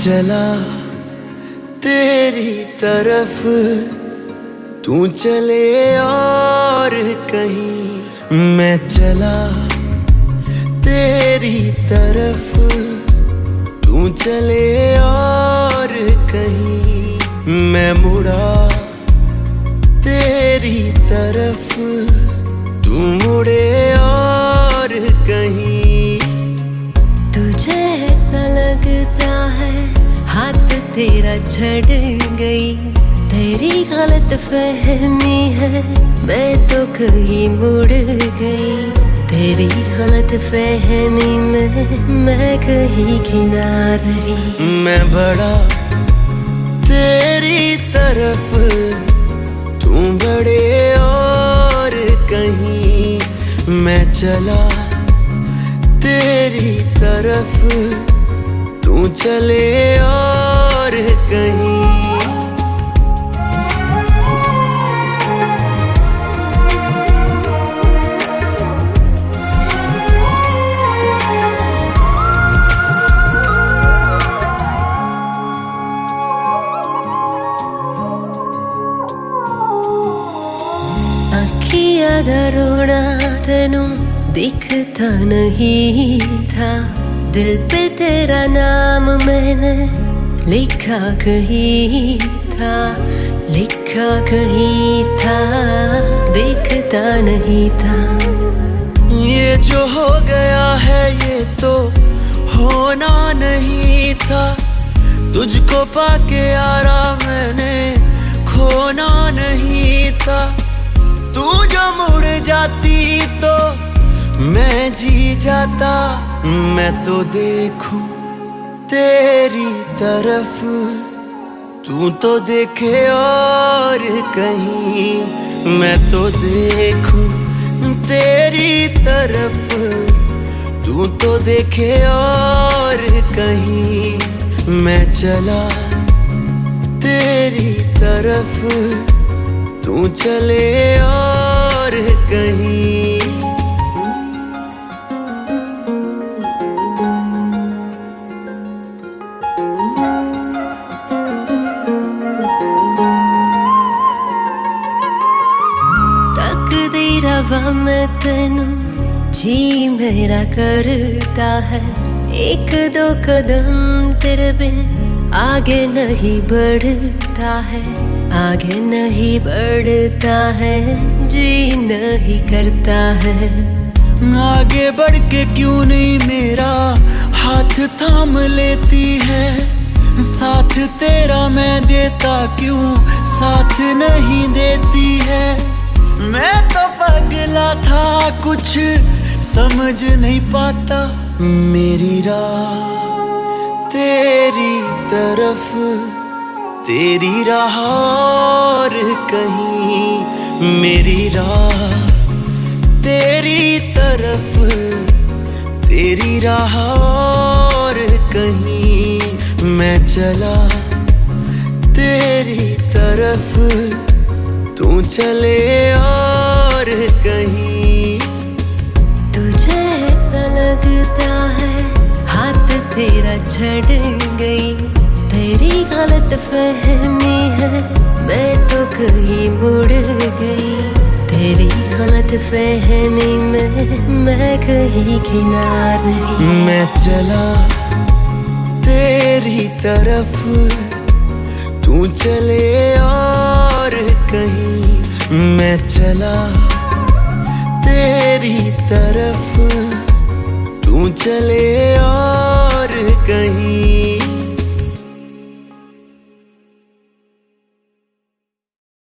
चला तेरी तरफ, तू चले और कहीं। मैं चला तेरी तरफ, तू चले और कहीं। मैं मुड़ा तेरी तरफ, तू मुड़े और कहीं। तुझे ऐसा लगता है हाथ तेरा झड़ गई, तेरी गलत फहमी है, मैं तो कहीं मुड़ गई। तेरी गलत फहमी में मैं कहीं किना रही। मैं बढ़ा तेरी तरफ, तू बढ़े और कहीं। मैं चला तेरी तरफ, तू चले और कहीं। अखियां दा रोना तेनू दिखता नहीं था, दिल पे तेरा नाम मैंने लिखा कहीं था, लिखा कहीं था, दिखता नहीं था। ये जो हो गया है ये तो होना नहीं था, तुझको पाके यारा मैंने खोना नहीं था। तू जो मुड़ जाती तो मैं जी जाता। मैं तो देखूं तेरी तरफ, तू तो देखे और कहीं। मैं तो देखूं तेरी तरफ, तू तो देखे और कहीं। मैं चला तेरी तरफ, तू चले और कहीं। तकदीरवा मैं तेनू जी मेरा करता है, एक दो कदम तेरे बिन आगे नहीं बढ़ता है, आगे नहीं बढ़ता है, जी नहीं करता है। आगे बढ़ के क्यों नहीं मेरा हाथ थाम लेती है, साथ तेरा मैं देता क्यों साथ नहीं देती है। मैं तो पगला था कुछ समझ नहीं पाता, मेरी राह तेरी तरफ, तेरी राह और कहीं। मेरी राह तेरी तरफ, तेरी राह और कहीं। मैं चला तेरी तरफ, तू चले और कहीं। तुझे ऐसा लगता है हाथ तेरा झड़ गई, तेरी गलत फहमी है, मैं तो कहीं मुड़ गई। तेरी गलत फहमी में मैं कहीं किना रही। मैं चला तेरी तरफ, तू चले और कहीं। मैं चला तेरी तरफ, तू चले और कहीं।